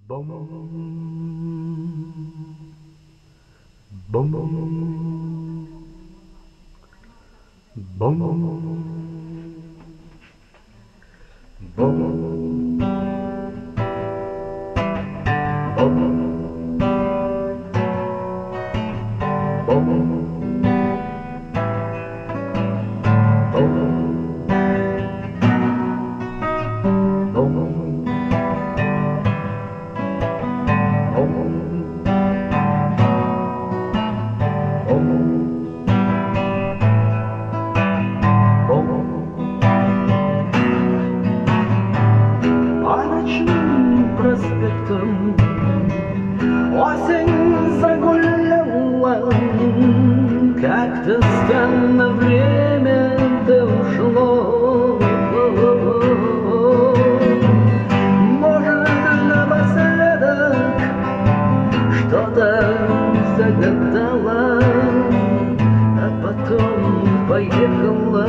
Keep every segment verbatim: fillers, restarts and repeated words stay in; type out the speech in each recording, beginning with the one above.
Bom, bom, bom, bom. Проспектом осень загуляла, как-то странно время-то ушло. Может, напоследок что-то загадала, а потом поехала.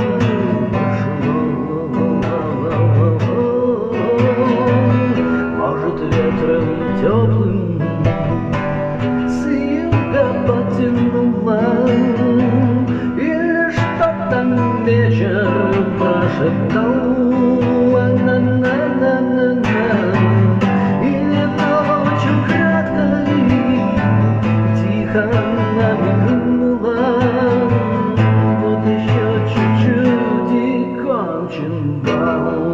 Теплым с юга потянула, или что-то вечер прошептала, на-на-на-на-на, или ночью краткой тихо намекнула, вот еще чуть-чуть и кончен бал.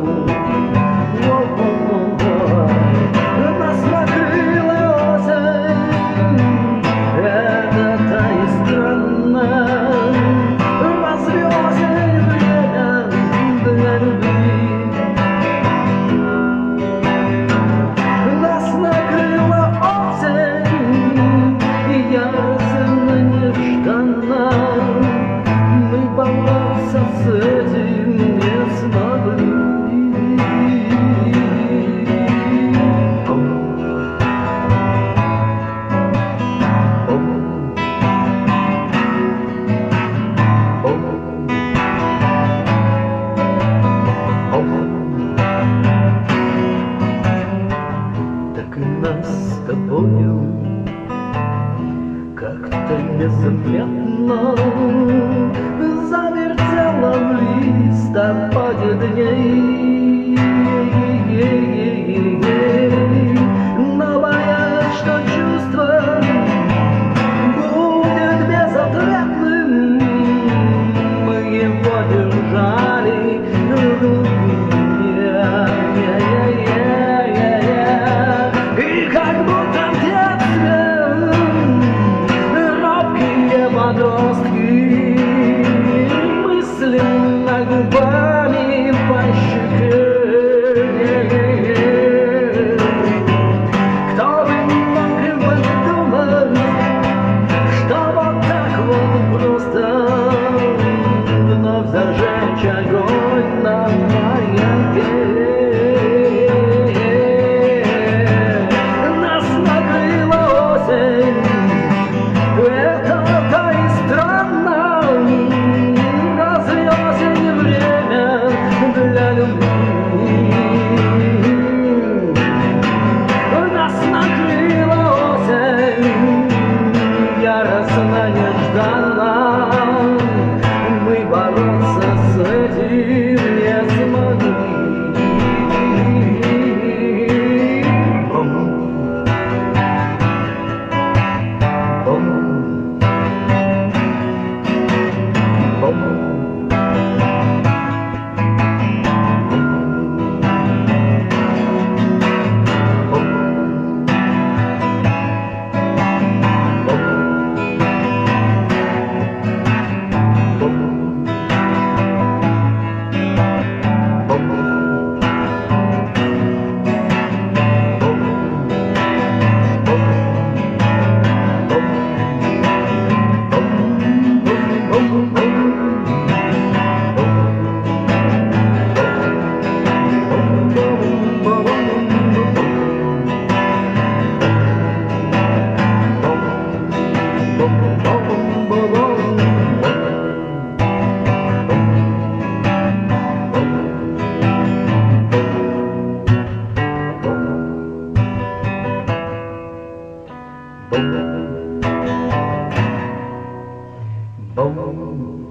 Нас с тобою как-то незаметно завертела в листопаде дней. Но боясь, что чувство будет безответным, мы его держали в глубине. И как будто в детстве робкие подростки bông